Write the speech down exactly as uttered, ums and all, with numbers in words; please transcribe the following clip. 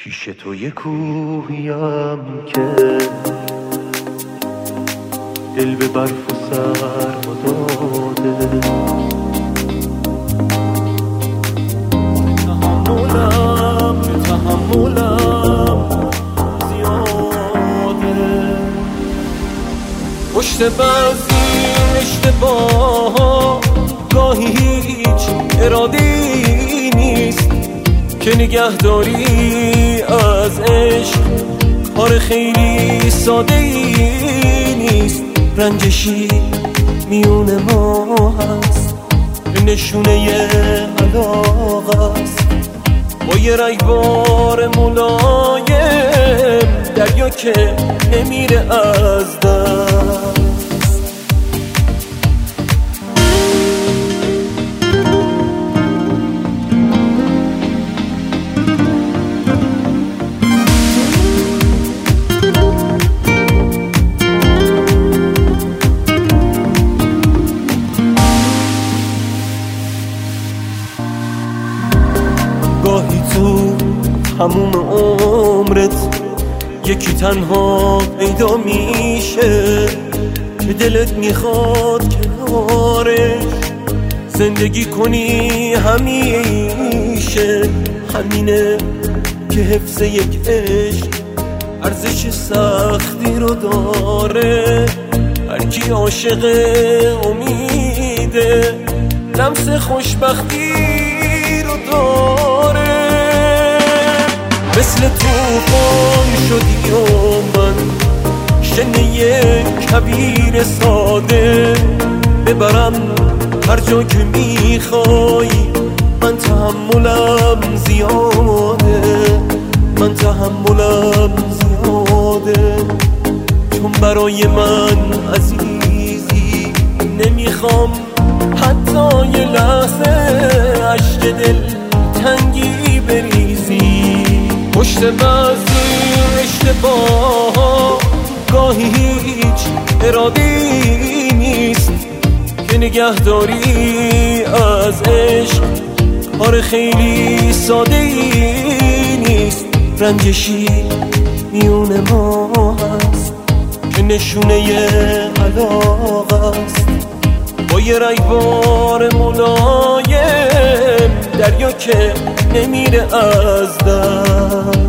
پیش تو یه کوهیم که دل به برف و سرما داده، تحملم تحملم زیاده، پشت بعضی اشتباه گاهی هیچ اراده‌ای نیست که نگهداری از عشق کار خیلی ساده ای نیست. رنجشی میون ما هست به نشونه علاقه است، با یه رگبار ملایم دریا که نمیره از دست. گاهی تو هموم عمرت یکی تنها پیدا میشه که دلت میخواد کنارش زندگی کنی همیشه. همینه که حفظ یک عشق ارزش سختی رو داره، هرکی عاشق امیده لمس خوشبختی رو داره. مثل توفان شدی و من شنه کبیر ساده، ببرم هر جا که میخوای. من تحملم زیاده، من تحملم زیاده، چون برای من عزیزی نمیخوام حتی یه لحظه عشق دل تنگی بریزی. پشت بعضی اشتباه گاهی هیچ اراده‌ای نیست که نگهداری از عشق کار خیلی ساده ای نیست. رنجشی میون ما هست که نشونه علاقه است، با یه رگبار ملایم دریا که نمیره از دست.